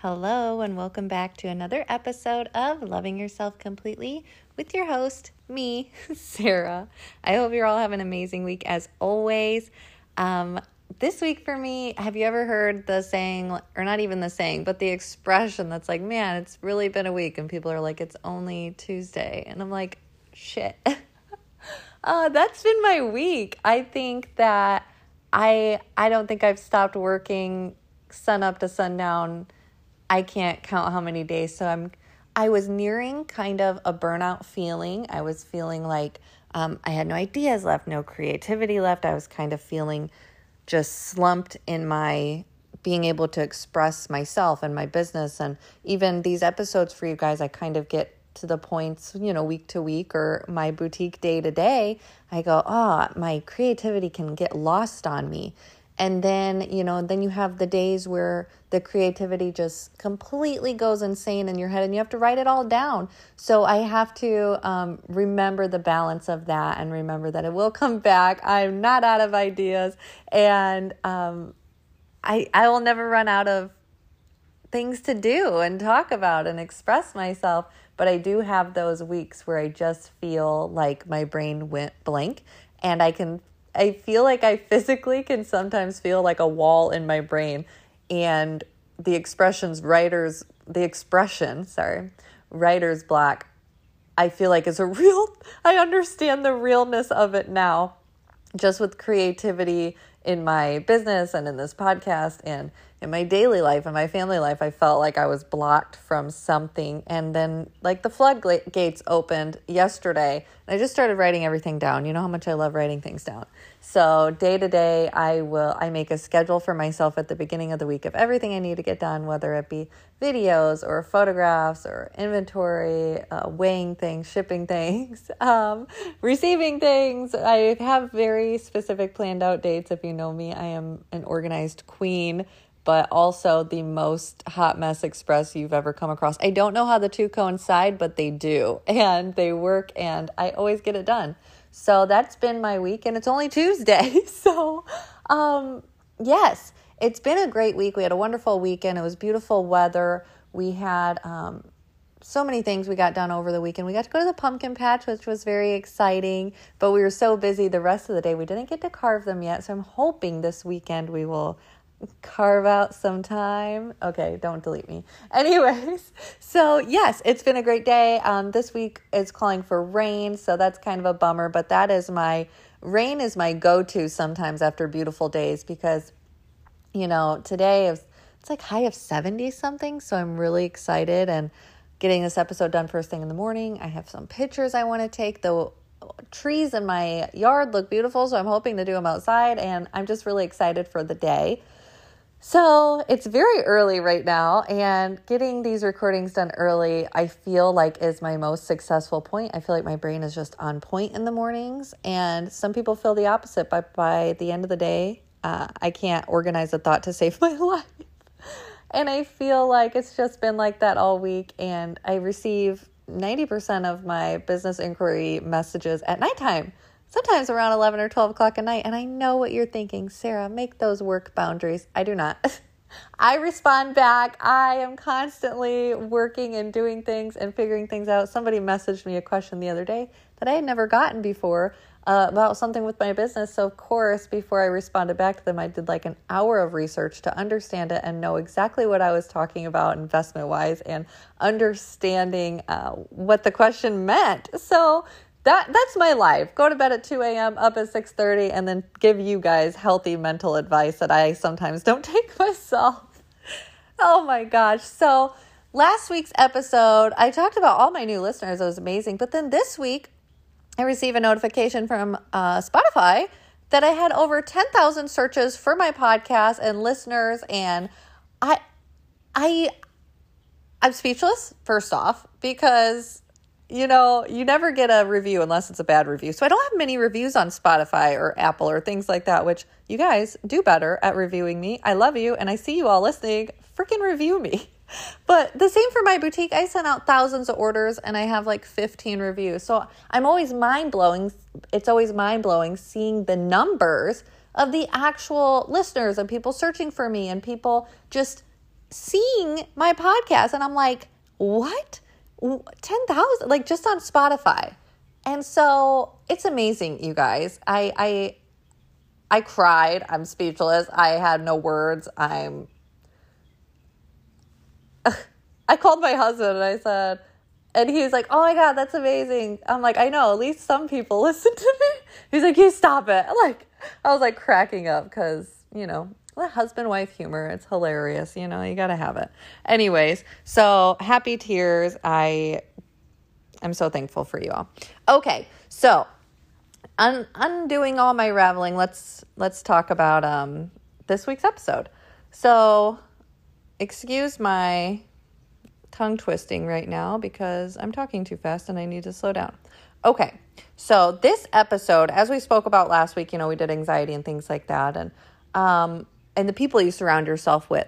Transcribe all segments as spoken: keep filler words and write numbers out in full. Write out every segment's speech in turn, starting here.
Hello, and welcome back to another episode of Loving Yourself Completely with your host, me, Sarah. I hope you're all having an amazing week as always. Um, this week for me, have you ever heard the saying, or not even the saying, but the expression that's like, man, it's really been a week, and people are like, it's only Tuesday, and I'm like, shit. uh, that's been my week. I think that I I don't think I've stopped working sun up to sundown. I can't count how many days. So I'm, I was nearing kind of a burnout feeling. I was feeling like um, I had no ideas left, no creativity left. I was kind of feeling just slumped in my being able to express myself and my business. And even these episodes for you guys, I kind of get to the points, you know, week to week or my boutique day to day. I go, oh, my creativity can get lost on me. And then, you know, then you have the days where the creativity just completely goes insane in your head and you have to write it all down. So I have to um, remember the balance of that and remember that it will come back. I'm not out of ideas, and um, I I will never run out of things to do and talk about and express myself. But I do have those weeks where I just feel like my brain went blank, and I can I feel like I physically can sometimes feel like a wall in my brain, and the expressions writers, the expression, sorry, writer's block, I feel like is a real, I understand the realness of it now, just with creativity in my business and in this podcast and in my daily life and my family life. I felt like I was blocked from something, and then like the floodgates opened yesterday and I just started writing everything down. You know how much I love writing things down. So day to day, I will, I make a schedule for myself at the beginning of the week of everything I need to get done, whether it be videos or photographs or inventory, uh, weighing things, shipping things, um, receiving things. I have very specific planned out dates. If you know me, I am an organized queen, but also the most hot mess express you've ever come across. I don't know how the two coincide, but they do, and they work, and I always get it done. So that's been my week, and it's only Tuesday. So, um, yes, it's been a great week. We had a wonderful weekend. It was beautiful weather. We had um, so many things we got done over the weekend. We got to go to the pumpkin patch, which was very exciting, but we were so busy the rest of the day, we didn't get to carve them yet. So I'm hoping this weekend we will carve out some time. Okay, don't delete me. Anyways, so yes, it's been a great day. Um, this week is calling for rain, so that's kind of a bummer, but that is my, rain is my go-to sometimes after beautiful days, because, you know, today it's, it's like high of seventy something, so I'm really excited and getting this episode done first thing in the morning. I have some pictures I want to take. The trees in my yard look beautiful, so I'm hoping to do them outside, and I'm just really excited for the day. So it's very early right now, and getting these recordings done early, I feel like is my most successful point. I feel like my brain is just on point in the mornings, and some people feel the opposite, but by the end of the day, uh, I can't organize a thought to save my life. And I feel like it's just been like that all week, and I receive ninety percent of my business inquiry messages at nighttime. Sometimes around eleven or twelve o'clock at night. And I know what you're thinking, Sarah, make those work boundaries. I do not. I respond back. I am constantly working and doing things and figuring things out. Somebody messaged me a question the other day that I had never gotten before uh, about something with my business. So of course, before I responded back to them, I did like an hour of research to understand it and know exactly what I was talking about investment-wise and understanding uh, what the question meant. So That that's my life. Go to bed at two a.m., up at six thirty, and then give you guys healthy mental advice that I sometimes don't take myself. Oh my gosh. So last week's episode, I talked about all my new listeners. It was amazing. But then this week, I received a notification from uh, Spotify that I had over ten thousand searches for my podcast and listeners. And I, I, I'm speechless, first off, because you know, you never get a review unless it's a bad review. So I don't have many reviews on Spotify or Apple or things like that, which you guys do better at reviewing me. I love you, and I see you all listening. Freaking review me. But the same for my boutique. I sent out thousands of orders, and I have like fifteen reviews. So I'm always mind-blowing. It's always mind-blowing seeing the numbers of the actual listeners and people searching for me and people just seeing my podcast, and I'm like, what? ten thousand? Like, just on Spotify. And so it's amazing, you guys. I, I, I cried. I'm speechless. I had no words. I'm, I called my husband and I said, and he's like, oh my God, that's amazing. I'm like, I know, at least some people listen to me. He's like, you stop it. Like, I was like cracking up because, you know, the husband-wife humor, it's hilarious. You know, you got to have it. Anyways, so happy tears. I, I'm so thankful for you all. Okay. So un- undoing all my raveling, let's, let's talk about, um, this week's episode. So excuse my tongue twisting right now because I'm talking too fast and I need to slow down. Okay. So this episode, as we spoke about last week, you know, we did anxiety and things like that. And, um, and the people you surround yourself with.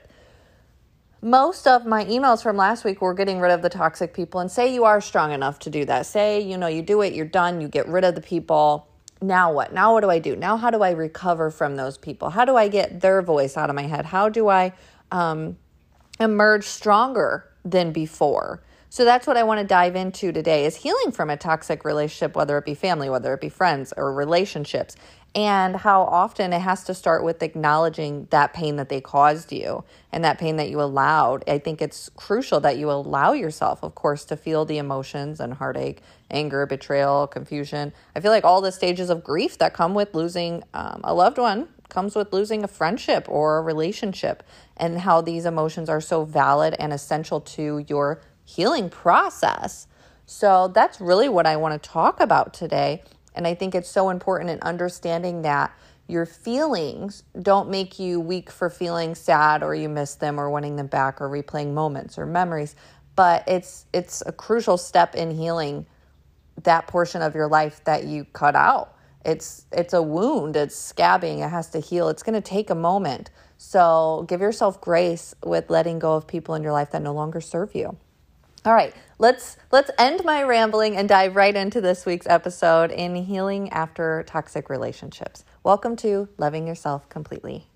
Most of my emails from last week were getting rid of the toxic people. And say you are strong enough to do that. Say, you know, you do it, you're done, you get rid of the people. Now what? Now what do I do? Now how do I recover from those people? How do I get their voice out of my head? How do I um, emerge stronger than before? So that's what I want to dive into today is healing from a toxic relationship, whether it be family, whether it be friends or relationships, and how often it has to start with acknowledging that pain that they caused you and that pain that you allowed. I think it's crucial that you allow yourself, of course, to feel the emotions and heartache, anger, betrayal, confusion. I feel like all the stages of grief that come with losing um, a loved one comes with losing a friendship or a relationship, and how these emotions are so valid and essential to your healing process. So that's really what I want to talk about today. And I think it's so important in understanding that your feelings don't make you weak for feeling sad or you miss them or wanting them back or replaying moments or memories. But it's it's a crucial step in healing that portion of your life that you cut out. It's it's a wound. It's scabbing. It has to heal. It's going to take a moment. So give yourself grace with letting go of people in your life that no longer serve you. All right, let's let's end my rambling and dive right into this week's episode in healing after toxic relationships. Welcome to Loving Yourself Completely.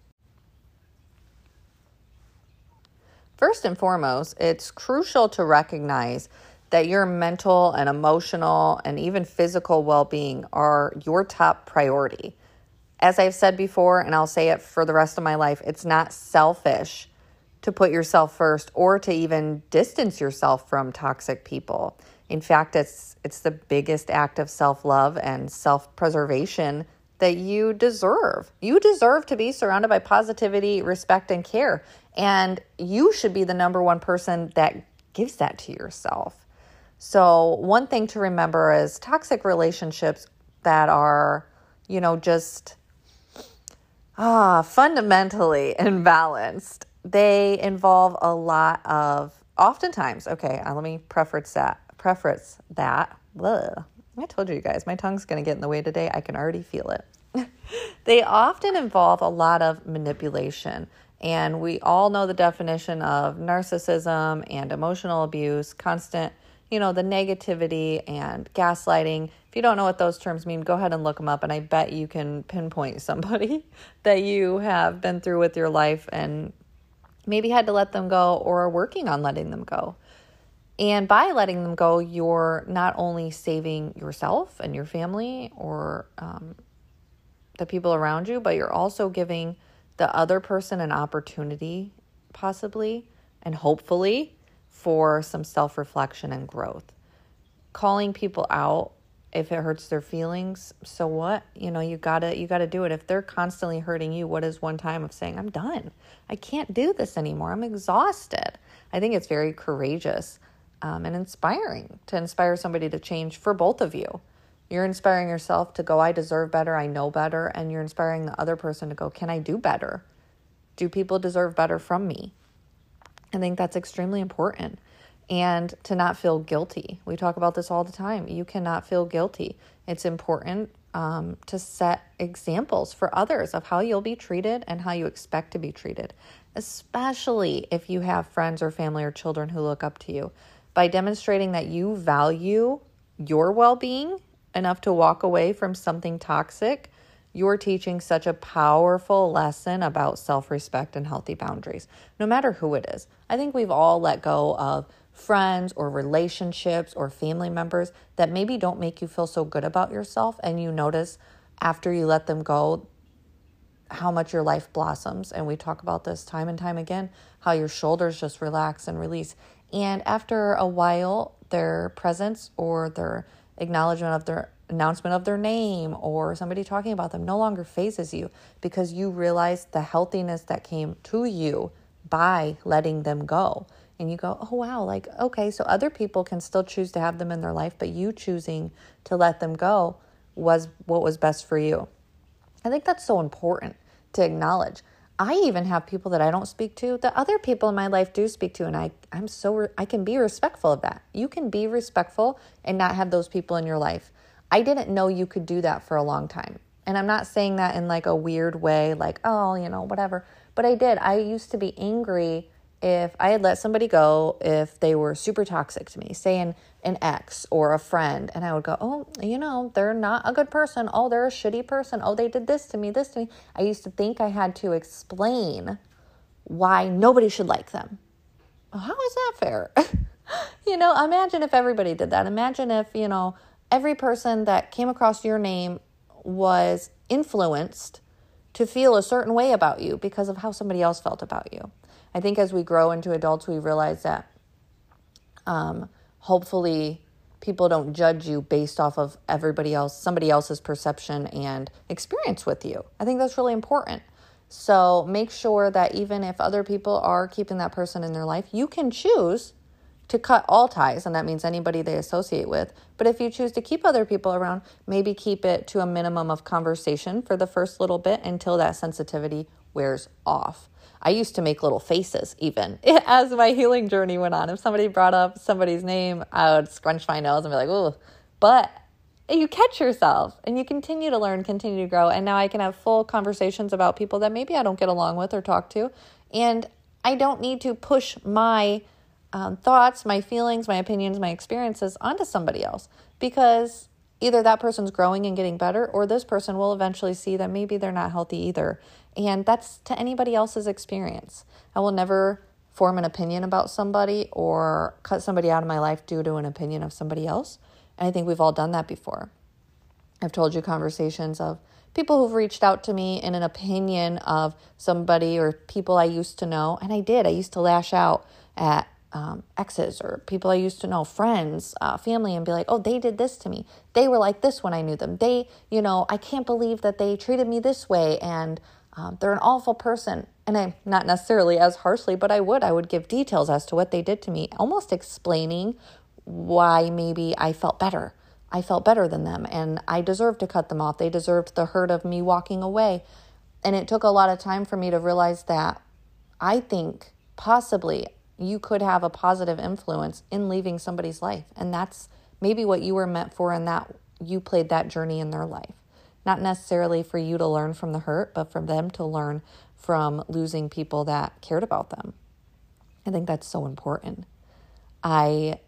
First and foremost, it's crucial to recognize that your mental and emotional and even physical well-being are your top priority. As I've said before, and I'll say it for the rest of my life, it's not selfish to put yourself first or to even distance yourself from toxic people. In fact, it's it's the biggest act of self-love and self-preservation that you deserve. You deserve to be surrounded by positivity, respect, and care. And you should be the number one person that gives that to yourself. So one thing to remember is toxic relationships that are, you know, just ah fundamentally imbalanced. They involve a lot of, oftentimes, okay, uh, let me preface that, preface that. Ugh. I told you guys, my tongue's going to get in the way today. I can already feel it. They often involve a lot of manipulation. And we all know the definition of narcissism and emotional abuse, constant, you know, the negativity and gaslighting. If you don't know what those terms mean, go ahead and look them up. And I bet you can pinpoint somebody that you have been through with your life and maybe had to let them go or are working on letting them go. And by letting them go, you're not only saving yourself and your family or um, the people around you, but you're also giving the other person an opportunity, possibly, and hopefully, for some self-reflection and growth. Calling people out if it hurts their feelings, so what? You know, you gotta you gotta do it. If they're constantly hurting you, what is one time of saying, I'm done. I can't do this anymore. I'm exhausted. I think it's very courageous um, and inspiring to inspire somebody to change for both of you. You're inspiring yourself to go, I deserve better, I know better, and you're inspiring the other person to go, can I do better? Do people deserve better from me? I think that's extremely important. And to not feel guilty. We talk about this all the time. You cannot feel guilty. It's important um, to set examples for others of how you'll be treated and how you expect to be treated, especially if you have friends or family or children who look up to you. By demonstrating that you value your well-being enough to walk away from something toxic, you're teaching such a powerful lesson about self-respect and healthy boundaries, no matter who it is. I think we've all let go of friends or relationships or family members that maybe don't make you feel so good about yourself, and you notice after you let them go how much your life blossoms. And we talk about this time and time again, how your shoulders just relax and release. And after a while, their presence or their acknowledgement of their announcement of their name or somebody talking about them no longer phases you, because you realize the healthiness that came to you by letting them go. And you go, oh, wow, like, okay, so other people can still choose to have them in their life, but you choosing to let them go was what was best for you. I think that's so important to acknowledge. I even have people that I don't speak to that other people in my life do speak to. And I, I'm so, re- I can be respectful of that. You can be respectful and not have those people in your life. I didn't know you could do that for a long time. And I'm not saying that in like a weird way, like, oh, you know, whatever. But I did. I used to be angry if I had let somebody go, if they were super toxic to me, say an, an ex or a friend, and I would go, oh, you know, they're not a good person. Oh, they're a shitty person. Oh, they did this to me, this to me. I used to think I had to explain why nobody should like them. Well, how is that fair? You know, imagine if everybody did that. Imagine if, you know, every person that came across your name was influenced to feel a certain way about you because of how somebody else felt about you. I think as we grow into adults, we realize that um, hopefully people don't judge you based off of everybody else, somebody else's perception and experience with you. I think that's really important. So make sure that even if other people are keeping that person in their life, you can choose to cut all ties, and that means anybody they associate with. But if you choose to keep other people around, maybe keep it to a minimum of conversation for the first little bit until that sensitivity wears off. I used to make little faces even as my healing journey went on. If somebody brought up somebody's name, I would scrunch my nose and be like, ooh. But you catch yourself and you continue to learn, continue to grow. And now I can have full conversations about people that maybe I don't get along with or talk to. And I don't need to push my um, thoughts, my feelings, my opinions, my experiences onto somebody else, because either that person's growing and getting better, or this person will eventually see that maybe they're not healthy either. And that's to anybody else's experience. I will never form an opinion about somebody or cut somebody out of my life due to an opinion of somebody else. And I think we've all done that before. I've told you conversations of people who've reached out to me in an opinion of somebody or people I used to know. And I did. I used to lash out at um, exes or people I used to know, friends, uh, family, and be like, oh, they did this to me. They were like this when I knew them. They, you know, I can't believe that they treated me this way. And um, they're an awful person. And I'm not necessarily as harshly, but I would. I would give details as to what they did to me, almost explaining why maybe I felt better. I felt better than them, and I deserved to cut them off. They deserved the hurt of me walking away. And it took a lot of time for me to realize that I think possibly you could have a positive influence in leaving somebody's life. And that's maybe what you were meant for, and that you played that journey in their life. Not necessarily for you to learn from the hurt, but for them to learn from losing people that cared about them. I think that's so important. I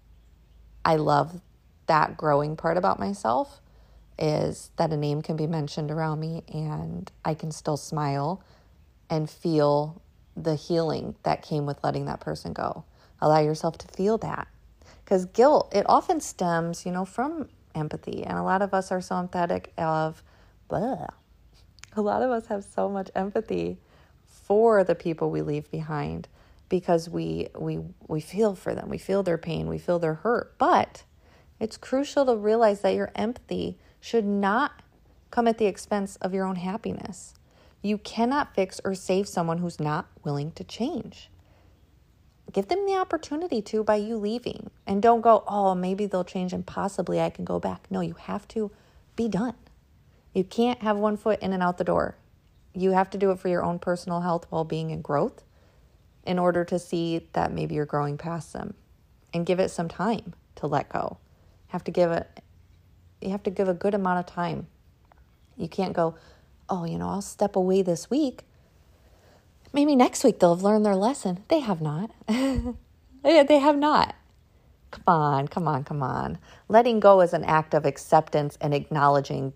I love that growing part about myself, is that a name can be mentioned around me and I can still smile and feel the healing that came with letting that person go. Allow yourself to feel that. Because guilt, it often stems, you know, from empathy. And a lot of us are so empathetic of, blah. A lot of us have so much empathy for the people we leave behind because we we we feel for them. We feel their pain. We feel their hurt. But it's crucial to realize that your empathy should not come at the expense of your own happiness. You cannot fix or save someone who's not willing to change. Give them the opportunity to by you leaving. And don't go, oh, maybe they'll change and possibly I can go back. No, you have to be done. You can't have one foot in and out the door. You have to do it for your own personal health, well-being, and growth in order to see that maybe you're growing past them. And give it some time to let go. Have to give it, you have to give a good amount of time. You can't go, oh, you know, I'll step away this week. Maybe next week they'll have learned their lesson. They have not. They have not. Come on, come on, come on. Letting go is an act of acceptance and acknowledging that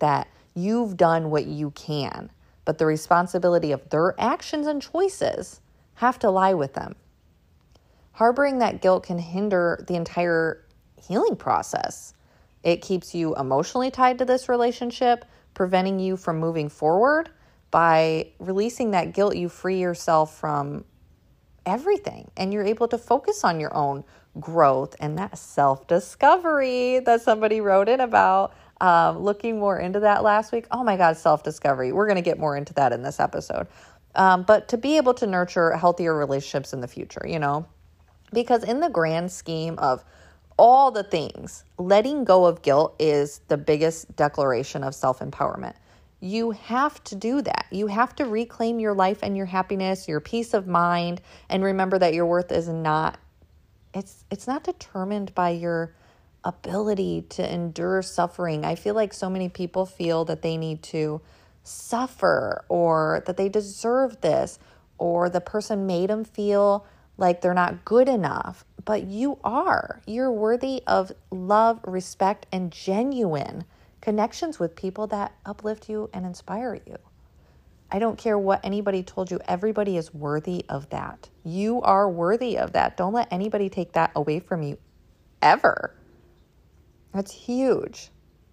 You've done what you can, but the responsibility of their actions and choices have to lie with them. Harboring that guilt can hinder the entire healing process. It keeps you emotionally tied to this relationship, preventing you from moving forward. By releasing that guilt, you free yourself from everything, and you're able to focus on your own growth and that self-discovery that somebody wrote in about. Um, looking more into that last week. Oh my God, self-discovery. We're going to get more into that in this episode. Um, but to be able to nurture healthier relationships in the future, you know, because in the grand scheme of all the things, letting go of guilt is the biggest declaration of self-empowerment. You have to do that. You have to reclaim your life and your happiness, your peace of mind, and remember that your worth is not, it's it's not determined by your ability to endure suffering. I feel like so many people feel that they need to suffer or that they deserve this or the person made them feel like they're not good enough. But you are. You're worthy of love, respect, and genuine connections with people that uplift you and inspire you. I don't care what anybody told you. Everybody is worthy of that. You are worthy of that. Don't let anybody take that away from you ever. That's huge.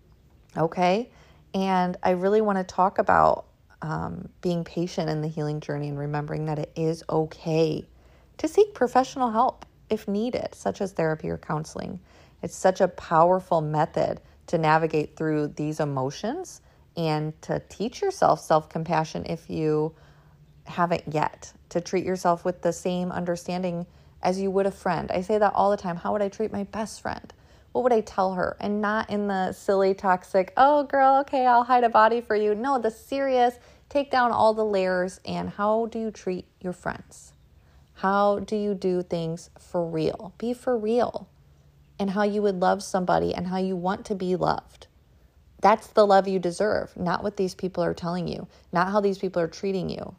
Okay. And I really want to talk about um, being patient in the healing journey and remembering that it is okay to seek professional help if needed, such as therapy or counseling. It's such a powerful method to navigate through these emotions and to teach yourself self-compassion if you haven't yet, to treat yourself with the same understanding as you would a friend. I say that all the time. How would I treat my best friend? What would I tell her? And not in the silly, toxic, oh, girl, okay, I'll hide a body for you. No, the serious, take down all the layers. And how do you treat your friends? How do you do things for real? Be for real. And how you would love somebody and how you want to be loved. That's the love you deserve, not what these people are telling you, not how these people are treating you.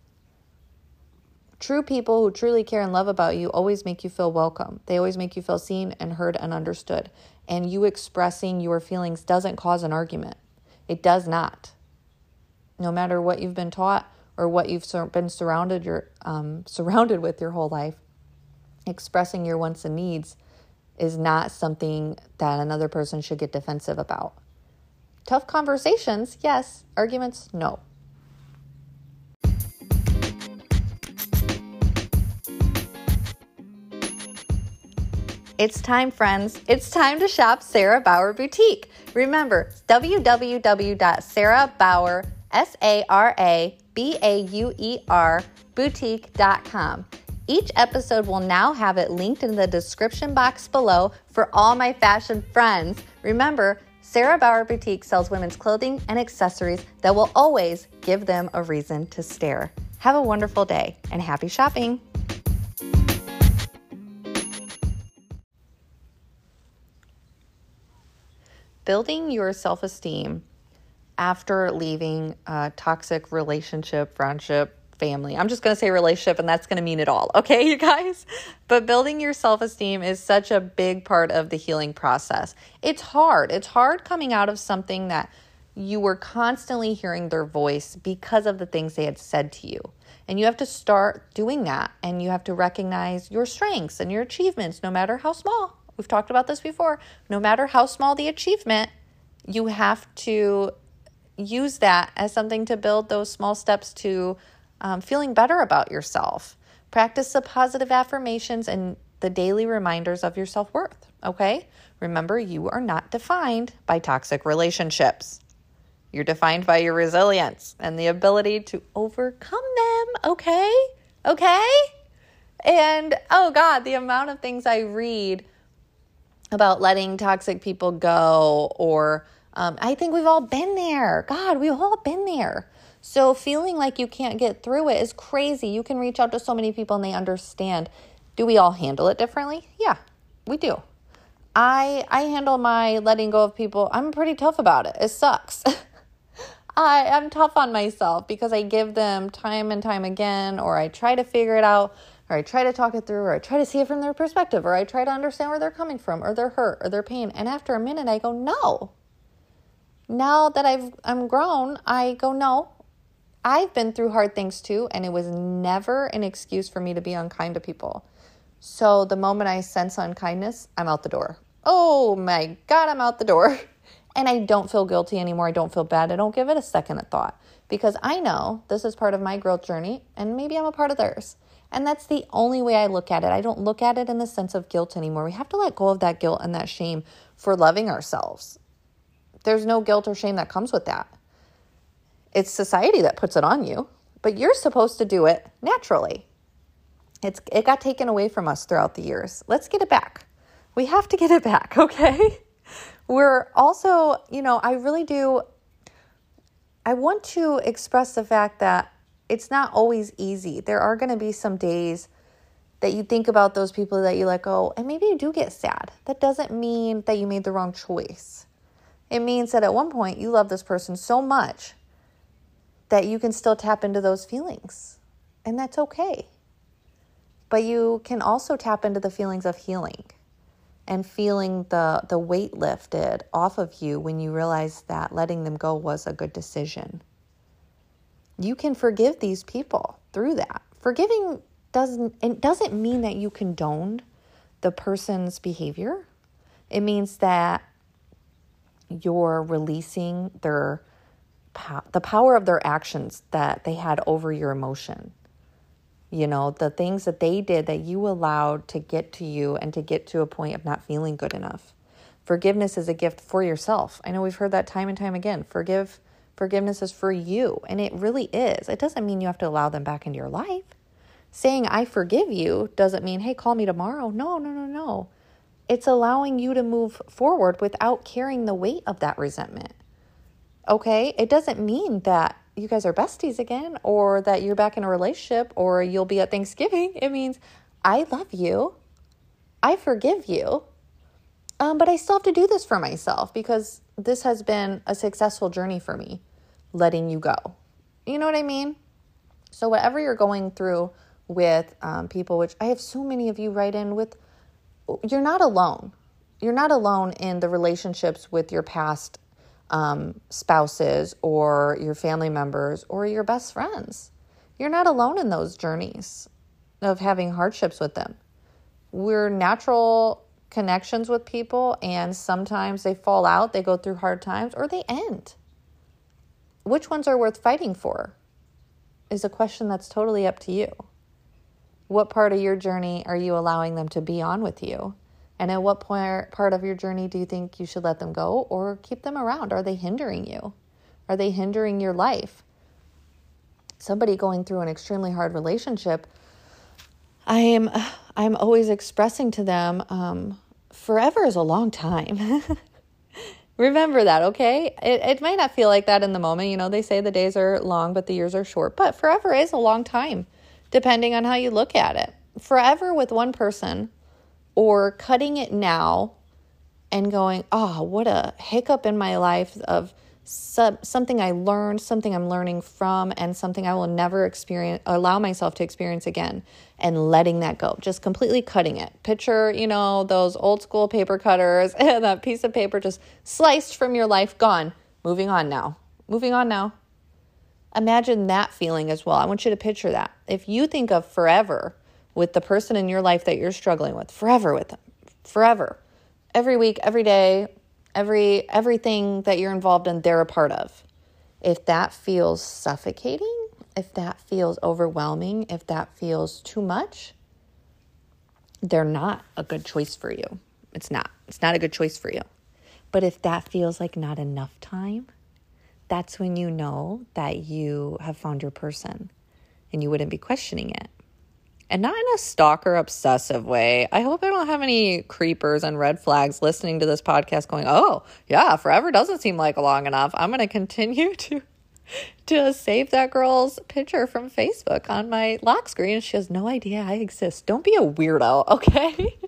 True people who truly care and love about you always make you feel welcome. They always make you feel seen and heard and understood. And you expressing your feelings doesn't cause an argument. It does not. No matter what you've been taught or what you've been surrounded your um, surrounded with your whole life, expressing your wants and needs is not something that another person should get defensive about. Tough conversations, yes. Arguments, no. It's time, friends. It's time to shop Sarah Bauer Boutique. Remember, w w w dot sarah bauer, S A R A B A U E R, boutique dot com. Each episode will now have it linked in the description box below for all my fashion friends. Remember, Sarah Bauer Boutique sells women's clothing and accessories that will always give them a reason to stare. Have a wonderful day and happy shopping. Building your self-esteem after leaving a toxic relationship, friendship, family. I'm just going to say relationship, and that's going to mean it all. Okay, you guys? But building your self-esteem is such a big part of the healing process. It's hard. It's hard coming out of something that you were constantly hearing their voice because of the things they had said to you. And you have to start doing that. And you have to recognize your strengths and your achievements, no matter how small. We've talked about this before. No matter how small the achievement, you have to use that as something to build those small steps to um, feeling better about yourself. Practice the positive affirmations and the daily reminders of your self-worth, okay? Remember, you are not defined by toxic relationships. You're defined by your resilience and the ability to overcome them, okay? Okay? And, oh God, the amount of things I read about letting toxic people go, or um, I think we've all been there. God, we've all been there. So feeling like you can't get through it is crazy. You can reach out to so many people and they understand. Do we all handle it differently? Yeah, we do. I I handle my letting go of people. I'm pretty tough about it. It sucks. I, I'm tough on myself because I give them time and time again, or I try to figure it out, or I try to talk it through, or I try to see it from their perspective, or I try to understand where they're coming from, or their hurt, or their pain. And after a minute, I go, no, Now that I've, I'm grown, I go, no, I've been through hard things too, and it was never an excuse for me to be unkind to people. So the moment I sense unkindness, I'm out the door. Oh my God, I'm out the door. And I don't feel guilty anymore. I don't feel bad. I don't give it a second of thought because I know this is part of my growth journey and maybe I'm a part of theirs. And that's the only way I look at it. I don't look at it in the sense of guilt anymore. We have to let go of that guilt and that shame for loving ourselves. There's no guilt or shame that comes with that. It's society that puts it on you, but you're supposed to do it naturally. It's it got taken away from us throughout the years. Let's get it back. We have to get it back, okay? We're also, you know, I really do, I want to express the fact that it's not always easy. There are going to be some days that you think about those people that you let go, and maybe you do get sad. That doesn't mean that you made the wrong choice. It means that at one point you love this person so much that you can still tap into those feelings, and that's okay. But you can also tap into the feelings of healing and feeling the, the weight lifted off of you when you realize that letting them go was a good decision. You can forgive these people through that. Forgiving doesn't, it doesn't mean that you condoned the person's behavior. It means that you're releasing their the power of their actions that they had over your emotion. You know, the things that they did that you allowed to get to you and to get to a point of not feeling good enough. Forgiveness is a gift for yourself. I know we've heard that time and time again. Forgive, forgiveness is for you. And it really is. It doesn't mean you have to allow them back into your life. Saying I forgive you doesn't mean, hey, call me tomorrow. No, no, no, no. It's allowing you to move forward without carrying the weight of that resentment. Okay? It doesn't mean that you guys are besties again or that you're back in a relationship or you'll be at Thanksgiving. It means I love you. I forgive you. Um, but I still have to do this for myself because this has been a successful journey for me, letting you go. You know what I mean? So whatever you're going through with um, people, which I have so many of you write in with, you're not alone. You're not alone in the relationships with your past um, spouses or your family members or your best friends. You're not alone in those journeys of having hardships with them. We're natural connections with people, and sometimes they fall out, they go through hard times, or they end. Which ones are worth fighting for is a question that's totally up to you. What part of your journey are you allowing them to be on with you? And at what point, part of your journey do you think you should let them go or keep them around? Are they hindering you? Are they hindering your life? Somebody going through an extremely hard relationship, I am I'm always expressing to them, um, forever is a long time. Remember that, okay? It, it might not feel like that in the moment. You know, they say the days are long, but the years are short. But forever is a long time, depending on how you look at it. Forever with one person, or cutting it now and going, oh, what a hiccup in my life of some, something I learned, something I'm learning from, and something I will never experience, allow myself to experience again, and letting that go, just completely cutting it. Picture, you know, those old school paper cutters and that piece of paper just sliced from your life, gone, moving on now, moving on now. Imagine that feeling as well. I want you to picture that. If you think of forever with the person in your life that you're struggling with, forever with them, forever, every week, every day, every everything that you're involved in, they're a part of. If that feels suffocating, if that feels overwhelming, if that feels too much, they're not a good choice for you. It's not. It's not a good choice for you. But if that feels like not enough time, that's when you know that you have found your person and you wouldn't be questioning it. And not in a stalker obsessive way. I hope I don't have any creepers and red flags listening to this podcast going, oh, yeah, forever doesn't seem like long enough. I'm going to continue to to save that girl's picture from Facebook on my lock screen. She has no idea I exist. Don't be a weirdo, okay?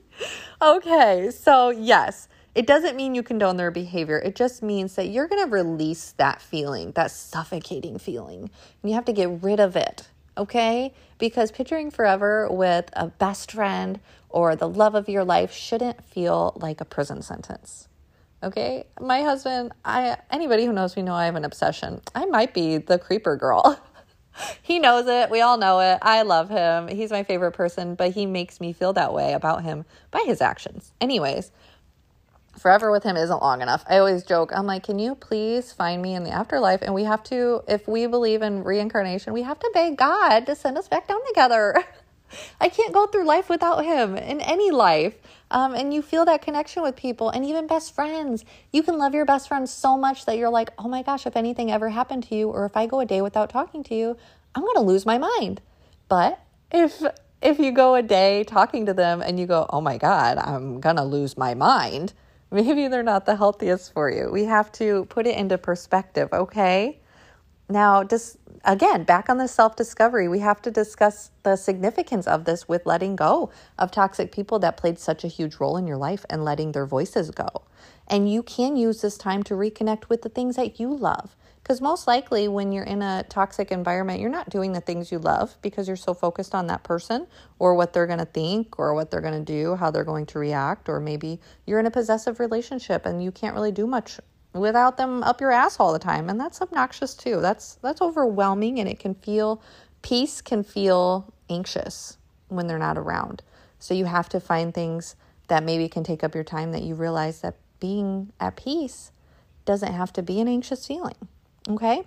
Okay, so yes, it doesn't mean you condone their behavior. It just means that you're going to release that feeling, that suffocating feeling. And you have to get rid of it. Okay? Because picturing forever with a best friend or the love of your life shouldn't feel like a prison sentence. Okay. My husband, I, anybody who knows me know I have an obsession. I might be the creeper girl. He knows it. We all know it. I love him. He's my favorite person, but he makes me feel that way about him by his actions. Anyways, forever with him isn't long enough. I always joke. I'm like, can you please find me in the afterlife? And we have to, if we believe in reincarnation, we have to beg God to send us back down together. I can't go through life without him in any life. Um, and you feel that connection with people and even best friends. You can love your best friend so much that you're like, oh my gosh, if anything ever happened to you, or if I go a day without talking to you, I'm going to lose my mind. But if if you go a day talking to them and you go, oh my God, I'm going to lose my mind, maybe they're not the healthiest for you. We have to put it into perspective, okay? Now, just again, back on the self-discovery, we have to discuss the significance of this with letting go of toxic people that played such a huge role in your life and letting their voices go. And you can use this time to reconnect with the things that you love. Because most likely when you're in a toxic environment, you're not doing the things you love because you're so focused on that person or what they're going to think or what they're going to do, how they're going to react. Or maybe you're in a possessive relationship and you can't really do much without them up your ass all the time. And that's obnoxious too. That's that's overwhelming, and it can feel, peace can feel anxious when they're not around. So you have to find things that maybe can take up your time, that you realize that being at peace doesn't have to be an anxious feeling. Okay?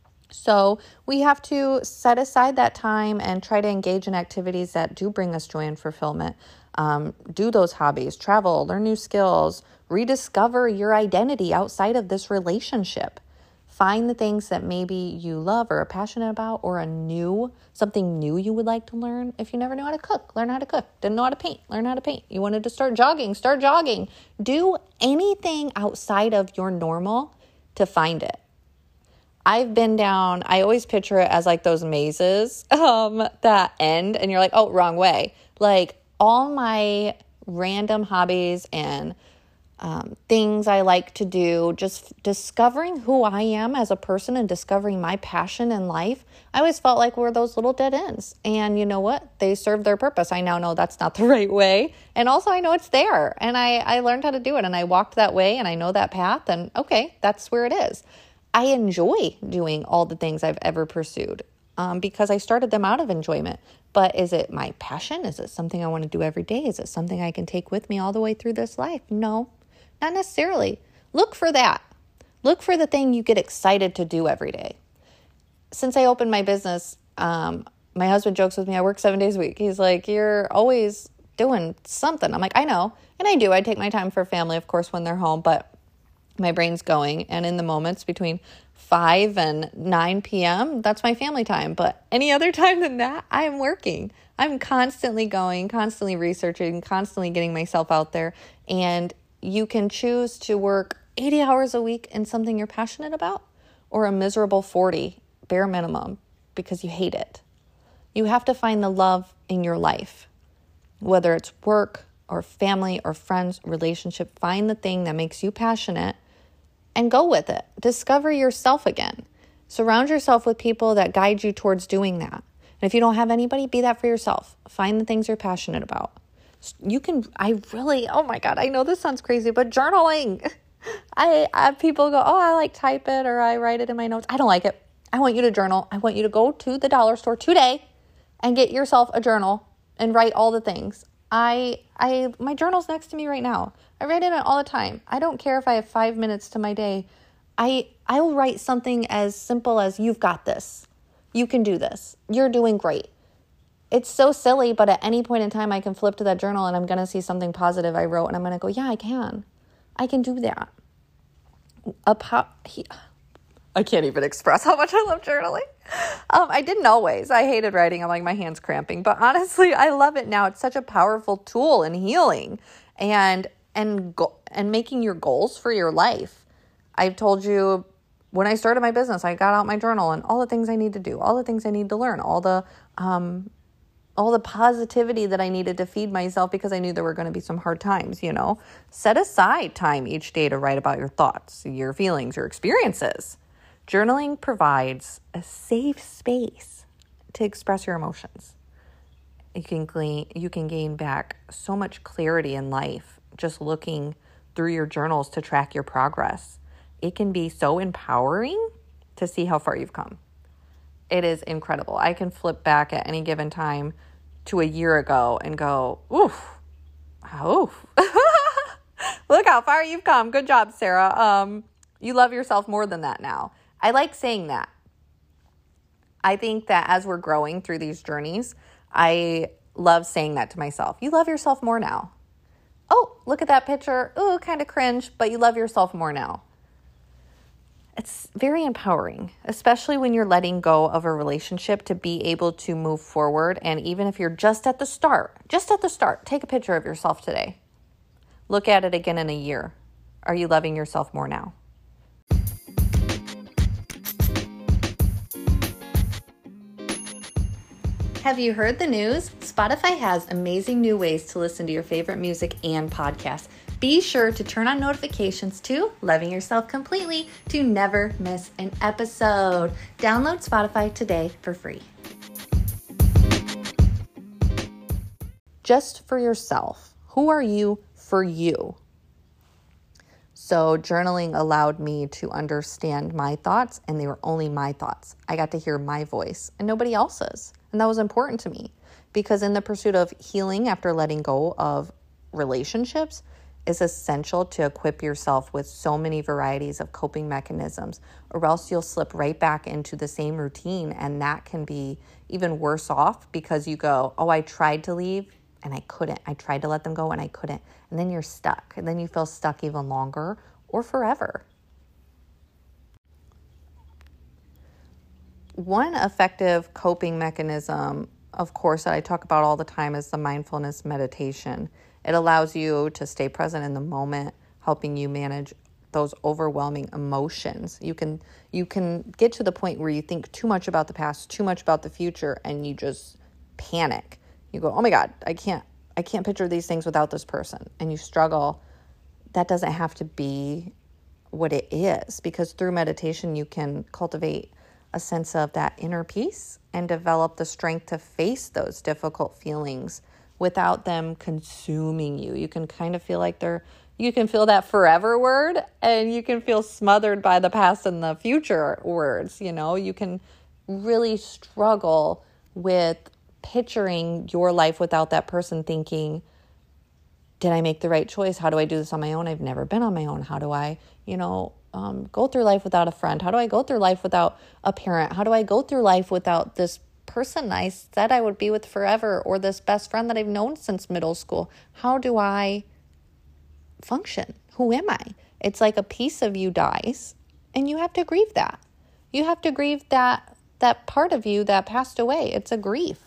So we have to set aside that time and try to engage in activities that do bring us joy and fulfillment. Um, do those hobbies, travel, learn new skills, rediscover your identity outside of this relationship. Find the things that maybe you love or are passionate about, or a new, something new you would like to learn. If you never knew how to cook, learn how to cook. Didn't know how to paint, learn how to paint. You wanted to start jogging, start jogging. Do anything outside of your normal to find it. I've been down, I always picture it as like those mazes um, that end and you're like, oh, wrong way. Like all my random hobbies and um, things I like to do, just discovering who I am as a person and discovering my passion in life, I always felt like were those little dead ends. And you know what? They serve their purpose. I now know that's not the right way. And also I know it's there. And I, I learned how to do it. And I walked that way and I know that path. And okay, that's where it is. I enjoy doing all the things I've ever pursued um, because I started them out of enjoyment. But is it my passion? Is it something I want to do every day? Is it something I can take with me all the way through this life? No, not necessarily. Look for that. Look for the thing you get excited to do every day. Since I opened my business, um, my husband jokes with me, I work seven days a week. He's like, you're always doing something. I'm like, I know. And I do. I take my time for family, of course, when they're home, but my brain's going, and in the moments between five and nine p.m., that's my family time. But any other time than that, I am working. I'm constantly going, constantly researching, constantly getting myself out there. And you can choose to work eighty hours a week in something you're passionate about, or a miserable forty, bare minimum, because you hate it. You have to find the love in your life, whether it's work or family or friends, relationship. Find the thing that makes you passionate and go with it. Discover yourself again. Surround yourself with people that guide you towards doing that. And if you don't have anybody, be that for yourself. Find the things you're passionate about. You can, I really, oh my God, I know this sounds crazy, but journaling. I, I have people go, oh, I like type it or I write it in my notes. I don't like it. I want you to journal. I want you to go to the dollar store today and get yourself a journal and write all the things. I, I, my journal's next to me right now. I write in it all the time. I don't care if I have five minutes to my day. I, I will write something as simple as, you've got this. You can do this. You're doing great. It's so silly, but at any point in time, I can flip to that journal and I'm going to see something positive I wrote and I'm going to go, yeah, I can. I can do that. A po- he, I can't even express how much I love journaling. Um, I didn't always. I hated writing. I'm like, my hand's cramping. But honestly, I love it now. It's such a powerful tool in healing and and go- and making your goals for your life. I've told you, when I started my business, I got out my journal and all the things I need to do, all the things I need to learn, all the um, all the positivity that I needed to feed myself, because I knew there were going to be some hard times, you know. Set aside time each day to write about your thoughts, your feelings, your experiences. Journaling provides a safe space to express your emotions. You can gain, you can gain back so much clarity in life just looking through your journals to track your progress. It can be so empowering to see how far you've come. It is incredible. I can flip back at any given time to a year ago and go, oof, oof. Look how far you've come. Good job, Sarah. Um, you love yourself more than that now. I like saying that. I think that as we're growing through these journeys, I love saying that to myself. You love yourself more now. Oh, look at that picture. Ooh, kind of cringe, but you love yourself more now. It's very empowering, especially when you're letting go of a relationship, to be able to move forward. And even if you're just at the start, just at the start, take a picture of yourself today. Look at it again in a year. Are you loving yourself more now? Have you heard the news? Spotify has amazing new ways to listen to your favorite music and podcasts. Be sure to turn on notifications to Loving Yourself Completely to never miss an episode. Download Spotify today for free. Just for yourself. Who are you for you? So journaling allowed me to understand my thoughts, and they were only my thoughts. I got to hear my voice and nobody else's. And that was important to me, because in the pursuit of healing after letting go of relationships, is essential to equip yourself with so many varieties of coping mechanisms, or else you'll slip right back into the same routine. And that can be even worse off, because you go, oh, I tried to leave and I couldn't. I tried to let them go and I couldn't. And then you're stuck. And then you feel stuck even longer or forever. One effective coping mechanism, of course, that I talk about all the time is the mindfulness meditation. It allows you to stay present in the moment, helping you manage those overwhelming emotions. You can you can get to the point where you think too much about the past, too much about the future, and you just panic. You go, oh my God, I can't I can't picture these things without this person. And you struggle. That doesn't have to be what it is, because through meditation you can cultivate a sense of that inner peace and develop the strength to face those difficult feelings without them consuming you. You can kind of feel like they're, you can feel that forever word, and you can feel smothered by the past and the future words. You know, you can really struggle with picturing your life without that person, thinking, did I make the right choice? How do I do this on my own? I've never been on my own. How do I, you know, um, go through life without a friend? How do I go through life without a parent? How do I go through life without this person I said I would be with forever, or this best friend that I've known since middle school? How do I function? Who am I? It's like a piece of you dies, and you have to grieve that. You have to grieve that that part of you that passed away. It's a grief.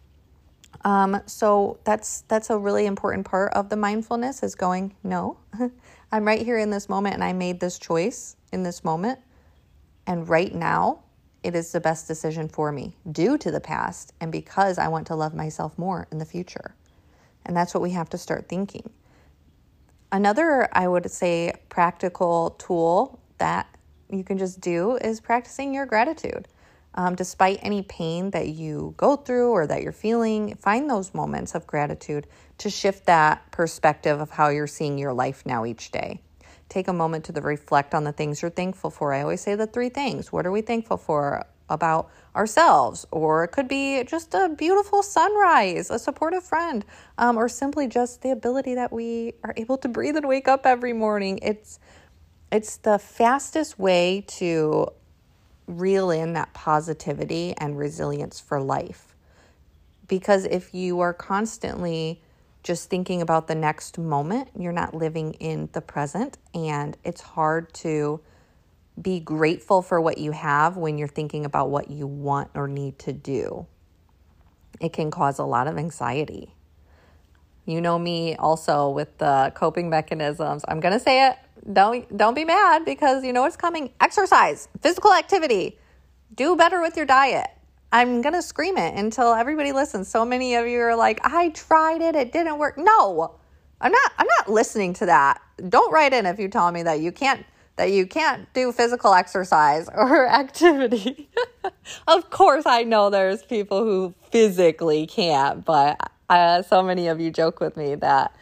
Um, so that's that's a really important part of the mindfulness, is going, no, I'm right here in this moment, and I made this choice in this moment, and right now it is the best decision for me due to the past, and because I want to love myself more in the future. And that's what we have to start thinking. Another, I would say, practical tool that you can just do is practicing your gratitude. Um, despite any pain that you go through or that you're feeling, find those moments of gratitude to shift that perspective of how you're seeing your life now each day. Take a moment to reflect on the things you're thankful for. I always say the three things. What are we thankful for about ourselves? Or it could be just a beautiful sunrise, a supportive friend, um, or simply just the ability that we are able to breathe and wake up every morning. It's it's the fastest way to reel in that positivity and resilience for life. Because if you are constantly just thinking about the next moment, you're not living in the present, and it's hard to be grateful for what you have when you're thinking about what you want or need to do. It can cause a lot of anxiety. You know me also with the coping mechanisms. I'm going to say it. Don't don't be mad, because you know what's coming. Exercise, physical activity, do better with your diet. I'm going to scream it until everybody listens. So many of you are like, I tried it, it didn't work. No, I'm not I'm not listening to that. Don't write in if you tell me that you can't that you can't do physical exercise or activity. Of course, I know there's people who physically can't, but uh, so many of you joke with me that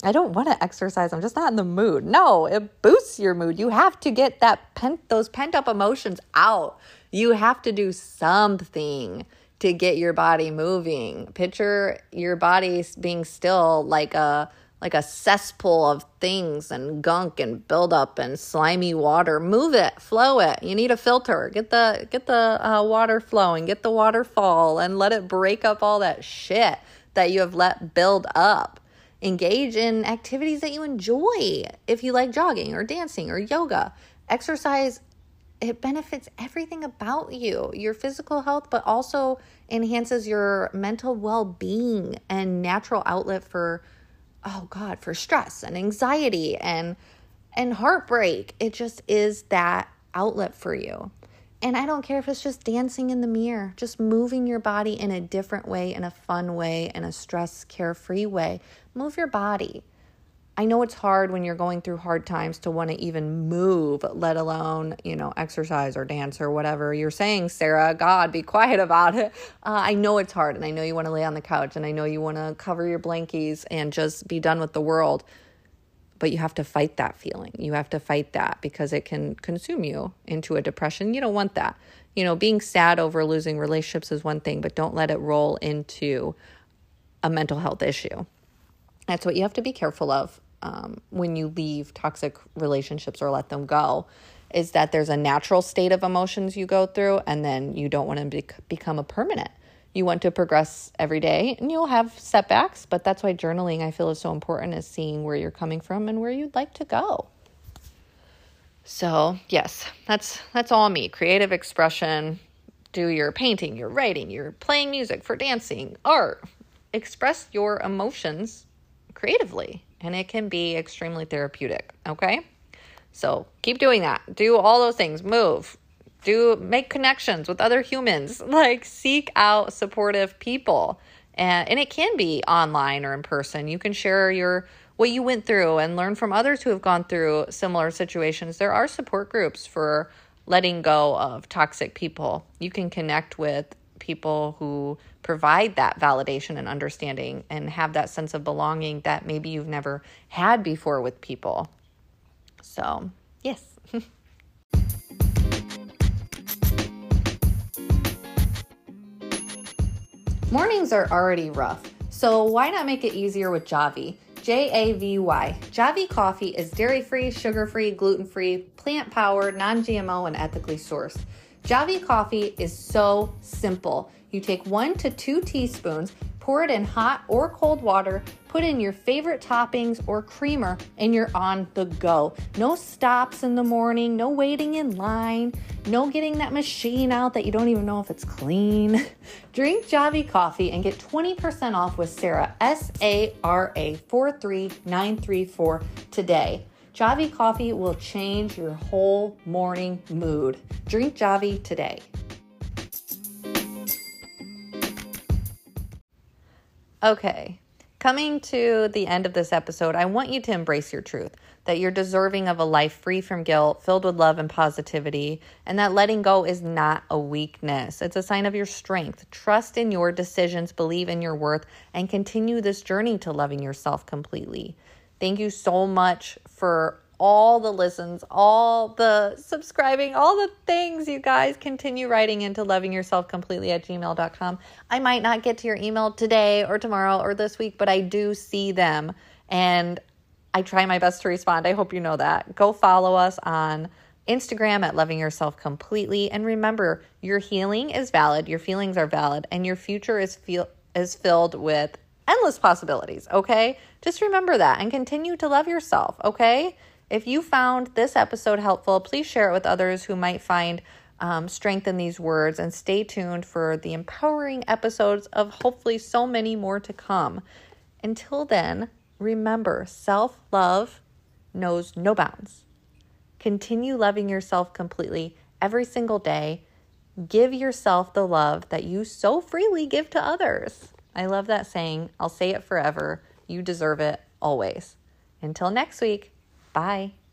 I don't want to exercise. I'm just not in the mood. No, it boosts your mood. You have to get that pent, those pent up emotions out. You have to do something to get your body moving. Picture your body being still like a like a cesspool of things and gunk and buildup and slimy water. Move it, flow it. You need a filter. Get the get the uh, water flowing. Get the waterfall and let it break up all that shit that you have let build up. Engage in activities that you enjoy. If you like jogging or dancing or yoga, exercise, it benefits everything about you, your physical health, but also enhances your mental well-being and natural outlet for, oh God, for stress and anxiety and, and heartbreak. It just is that outlet for you. And I don't care if it's just dancing in the mirror, just moving your body in a different way, in a fun way, in a stress carefree way. Move your body. I know it's hard when you're going through hard times to want to even move, let alone, you know, exercise or dance or whatever you're saying, Sarah. God, be quiet about it. Uh, I know it's hard, and I know you want to lay on the couch, and I know you want to cover your blankies and just be done with the world. But you have to fight that feeling. You have to fight that because it can consume you into a depression. You don't want that. You know, being sad over losing relationships is one thing, but don't let it roll into a mental health issue. That's what you have to be careful of um, when you leave toxic relationships or let them go, is that there's a natural state of emotions you go through, and then you don't want to be- become a permanent. You want to progress every day, and you'll have setbacks, but that's why journaling, I feel, is so important, is seeing where you're coming from and where you'd like to go. So, yes, that's that's all me. Creative expression. Do your painting, your writing, your playing music, for dancing, art. Express your emotions creatively, and it can be extremely therapeutic, okay? So keep doing that. Do all those things. Move. Do make connections with other humans. Like, seek out supportive people. And, and it can be online or in person. You can share your what you went through and learn from others who have gone through similar situations. There are support groups for letting go of toxic people. You can connect with people who provide that validation and understanding and have that sense of belonging that maybe you've never had before with people. So, yes. Mornings are already rough, so why not make it easier with Javy? J A V Y. Javy coffee is dairy-free, sugar-free, gluten-free, plant-powered, non-G M O, and ethically sourced. Javy coffee is so simple. You take one to two teaspoons, pour it in hot or cold water, put in your favorite toppings or creamer, and you're on the go. No stops in the morning, no waiting in line, no getting that machine out that you don't even know if it's clean. Drink Javy coffee and get twenty percent off with Sarah, S A R A four three nine three four today. Javy coffee will change your whole morning mood. Drink Javy today. Okay, coming to the end of this episode, I want you to embrace your truth, that you're deserving of a life free from guilt, filled with love and positivity, and that letting go is not a weakness. It's a sign of your strength. Trust in your decisions, believe in your worth, and continue this journey to loving yourself completely. Thank you so much for all the listens, all the subscribing, all the things, you guys. Continue writing into loving yourself completely at gmail dot com. I might not get to your email today or tomorrow or this week, but I do see them and I try my best to respond. I hope you know that. Go follow us on Instagram at loving yourself completely. And remember, your healing is valid, your feelings are valid, and your future is feel is filled with endless possibilities, okay? Just remember that and continue to love yourself, okay? If you found this episode helpful, please share it with others who might find um, strength in these words, and stay tuned for the empowering episodes of hopefully so many more to come. Until then, remember, self-love knows no bounds. Continue loving yourself completely every single day. Give yourself the love that you so freely give to others. I love that saying. I'll say it forever. You deserve it always. Until next week. Bye.